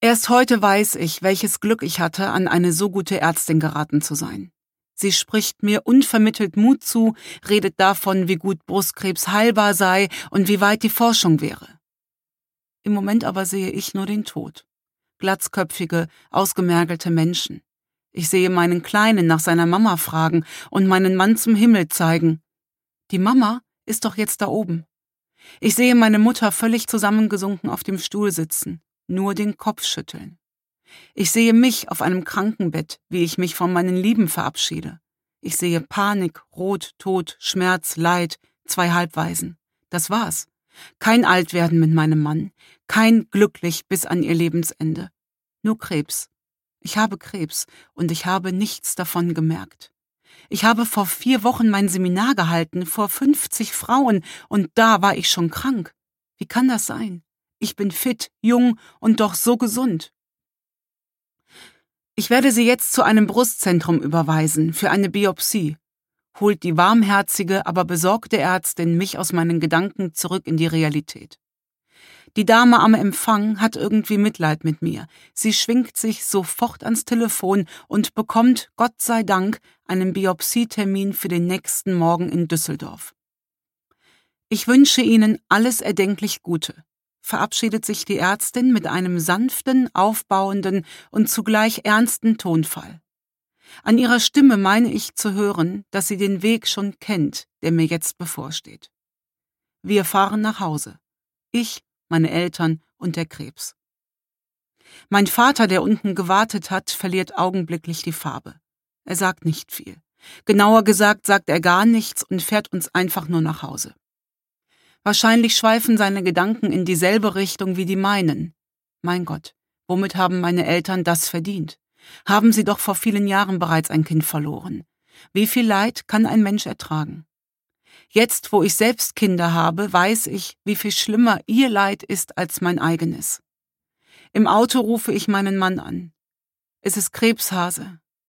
Erst heute weiß ich, welches Glück ich hatte, an eine so gute Ärztin geraten zu sein. Sie spricht mir unvermittelt Mut zu, redet davon, wie gut Brustkrebs heilbar sei und wie weit die Forschung wäre. Im Moment aber sehe ich nur den Tod. Glatzköpfige, ausgemergelte Menschen. Ich sehe meinen Kleinen nach seiner Mama fragen und meinen Mann zum Himmel zeigen. Die Mama ist doch jetzt da oben. Ich sehe meine Mutter völlig zusammengesunken auf dem Stuhl sitzen, nur den Kopf schütteln. Ich sehe mich auf einem Krankenbett, wie ich mich von meinen Lieben verabschiede. Ich sehe Panik, Rot, Tod, Schmerz, Leid, 2 Halbwaisen. Das war's. Kein Altwerden mit meinem Mann, kein glücklich bis an ihr Lebensende. Nur Krebs. Ich habe Krebs und ich habe nichts davon gemerkt. Ich habe vor 4 Wochen mein Seminar gehalten, vor 50 Frauen, und da war ich schon krank. Wie kann das sein? Ich bin fit, jung und doch so gesund. Ich werde Sie jetzt zu einem Brustzentrum überweisen, für eine Biopsie, holt die warmherzige, aber besorgte Ärztin mich aus meinen Gedanken zurück in die Realität. Die Dame am Empfang hat irgendwie Mitleid mit mir. Sie schwingt sich sofort ans Telefon und bekommt, Gott sei Dank, einen Biopsietermin für den nächsten Morgen in Düsseldorf. Ich wünsche Ihnen alles erdenklich Gute, verabschiedet sich die Ärztin mit einem sanften, aufbauenden und zugleich ernsten Tonfall. An ihrer Stimme meine ich zu hören, dass sie den Weg schon kennt, der mir jetzt bevorsteht. Wir fahren nach Hause. Ich, meine Eltern und der Krebs. Mein Vater, der unten gewartet hat, verliert augenblicklich die Farbe. Er sagt nicht viel. Genauer gesagt sagt er gar nichts und fährt uns einfach nur nach Hause. Wahrscheinlich schweifen seine Gedanken in dieselbe Richtung wie die meinen. Mein Gott, womit haben meine Eltern das verdient? Haben sie doch vor vielen Jahren bereits ein Kind verloren. Wie viel Leid kann ein Mensch ertragen? Jetzt, wo ich selbst Kinder habe, weiß ich, wie viel schlimmer ihr Leid ist als mein eigenes. Im Auto rufe ich meinen Mann an. Es ist Krebshase.